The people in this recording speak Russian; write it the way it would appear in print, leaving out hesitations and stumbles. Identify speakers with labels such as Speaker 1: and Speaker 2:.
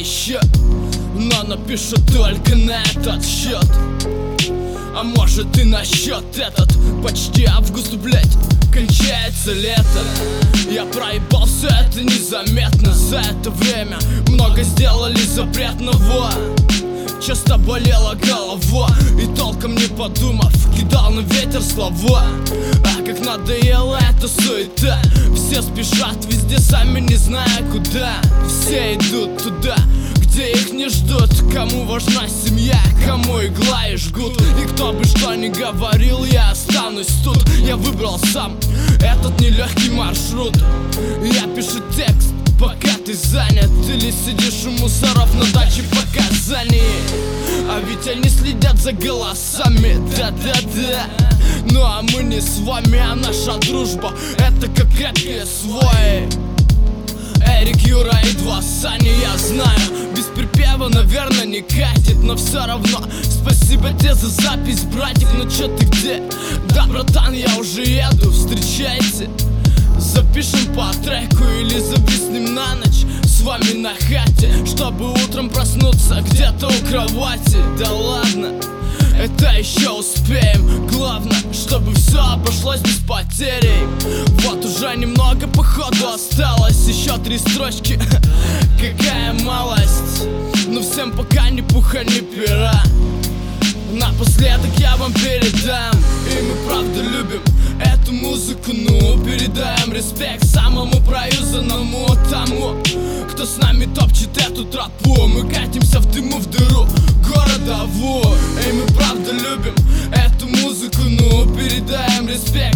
Speaker 1: еще, но напишу только на этот счет. А может и на счет этот. Почти август, блять, кончается лето. Я проебал все это незаметно. За это время много сделали запретного. Часто болела голова, и толком не подумав, кидал на ветер слова. А как надоела эта суета. Все спешат везде, сами не зная куда. Все идут туда, где их не ждут. Кому важна семья, кому игла и жгут. И кто бы что ни говорил, я останусь тут. Я выбрал сам этот нелегкий маршрут. Я пишу текст, пока ты занят, или сидишь у мусоров на даче показаний. А ведь они следят за голосами, да-да-да. Ну а мы не с вами, а наша дружба — это как крепкие свои. Эрик, Юра и два Сани, я знаю, без припева, наверное, не катит. Но все равно спасибо тебе за запись, братик. Ну чё ты где? Да, братан, я уже еду, встречайте. Запишем по треку или зависнем на ночь с вами на хате, чтобы утром проснуться где-то у кровати. Да ладно, это еще успеем. Главное, чтобы все обошлось без потерей. Вот уже немного походу осталось, еще 3 строчки, какая малость. Но всем пока ни пуха, ни пера. Напоследок я вам передам, и мы правда любим эту музыку. Ну, передаем респект самому проюзанному, тому, кто с нами топчет эту тропу. Мы катимся в дыму, в дыру городовую. И мы правда любим эту музыку. Ну, передаем респект